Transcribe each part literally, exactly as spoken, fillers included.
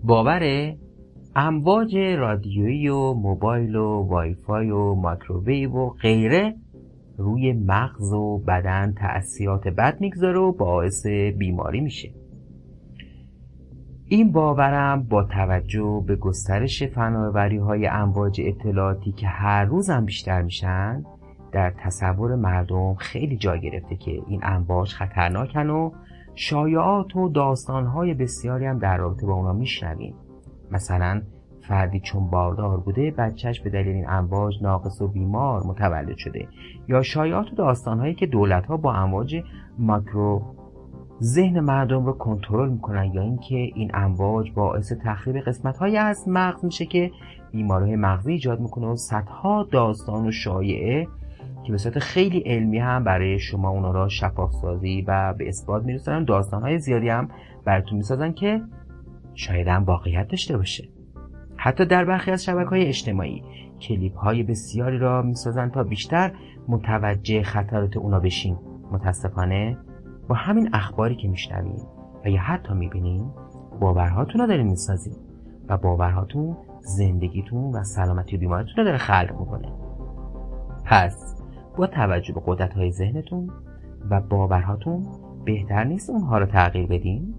باور امواج رادیویی و موبایل و وایفای و مایکروویو و غیره روی مغز و بدن تأثیرات بد میگذاره و باعث بیماری میشه. این باورم با توجه به گسترش فناوری‌های امواج اطلاعاتی که هر روز هم بیشتر میشن در تصور مردم خیلی جا گرفته که این امواج خطرناکن و شایعات و داستان‌های بسیاری هم در رابطه با اونا میشنویم. مثلا فردی چون باردار بوده بچهش به دلیل این امواج ناقص و بیمار متولد شده، یا شایعات و داستان‌هایی که دولت‌ها با امواج ماکرو ذهن مردم رو کنترل میکنن، یا اینکه این امواج باعث تخریب قسمت‌هایی از مغز میشه که بیماری‌های مغزی ایجاد میکنه و صدها داستان و شایعه که به صورت خیلی علمی هم برای شما اونا را شفاف سازی و به اثبات میرسونن. داستان‌های زیادی هم براتون میسازن که شاید هم واقعیت داشته باشه. حتی در برخی از شبکه‌های اجتماعی کلیپ‌های بسیاری را میسازن تا بیشتر متوجه خطرات اونا بشین. متاسفانه با همین اخباری که میشنویم و یا حتی میبینیم باورهاتون رو دارین میسازین و باورهاتون زندگیتون و سلامتی و بیماریتون رو داره خلق میکنه. پس با توجه به قدرت‌های ذهنتون و باورهاتون بهتر نیست اونها رو تغییر بدین؟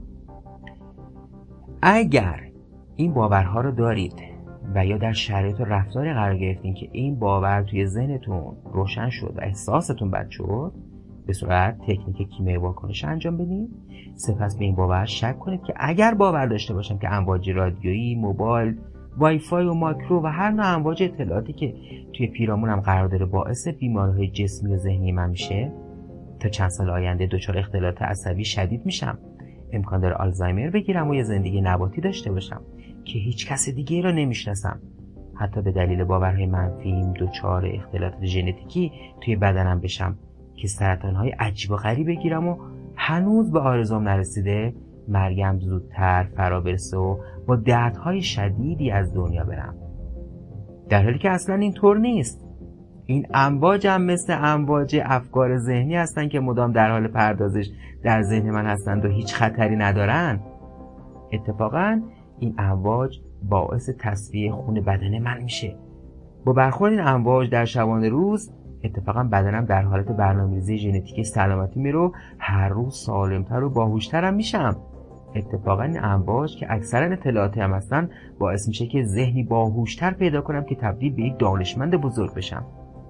اگر این باورها رو دارید و یا در شرایط و رفتاری قرار گرفتین که این باور توی ذهنتون روشن شد و احساستون بد شد، به صورت تکنیک کیمیایی واکنش انجام بدین. سپس به این باور شک کنید که اگر باور داشته باشم که امواج رادیویی، موبایل، وایفای و ماکرو و هر نوع امواج اطلاعاتی که توی پیرامونم قرار داره باعث بیماری‌های جسمی و ذهنی من میشه، تا چند سال آینده دچار اختلالات عصبی شدید میشم، امکان داره آلزایمر بگیرم و یه زندگی نباتی داشته باشم که هیچ کس دیگه را نمیشناسم، حتی به دلیل باورهای منفیم دچار اختلالات ژنتیکی توی بدنم بشم که سرطان‌های عجیب و غریب بگیرم و هنوز به آرزوم نرسیده مرگم زودتر فرا برسه و با دردهای شدیدی از دنیا برم. در حالی که اصلا اینطور نیست. این امواج هم مثل امواج افکار ذهنی هستن که مدام در حال پردازش در ذهن من هستند و هیچ خطری ندارن. اتفاقا این امواج باعث تصفیه خون بدن من میشه. با برخورد این امواج در شبانه روز اتفاقا بدنم در حالت برنامه‌ریزی ژنتیکی سلامتی میره و هر روز سالمتر و باهوشترم میشم. اتفاقا این امواج که اکثرا اطلاعاتی هم هستن باعث میشه که ذهنی باهوشتر پیدا کنم که تبدیل به یک دانشمند بزرگ بشم.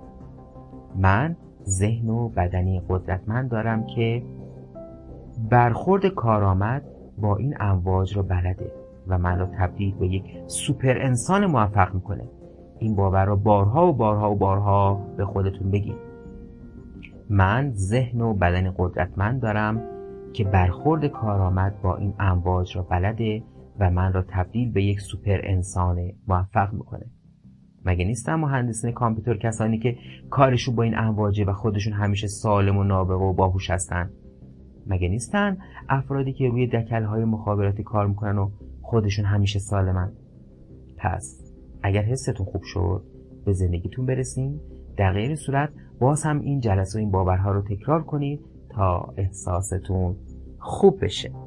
من ذهن و بدنی قدرتمند دارم که برخورد کارآمد با این امواج رو بلده و من رو تبدیل به یک سوپر انسان موفق میکنه. این باور رو بارها و بارها و بارها به خودتون بگید. من ذهن و بدن قدرتمند دارم که برخورد کارآمد با این امواج را بلده و من را تبدیل به یک سوپر انسان موفق میکنه. مگه نیستن مهندسین کامپیوتر کسانی که کارشون با این امواجه و خودشون همیشه سالم و نابغه و باهوش هستن؟ مگه نیستن افرادی که روی دکل‌های مخابراتی کار میکنن و خودشون همیشه سالمن؟ پس اگر حستون خوب شد به زندگیتون برسین، در غیر صورت باز هم این جلسه و این باورها رو تکرار کنید تا احساستون خوب بشه.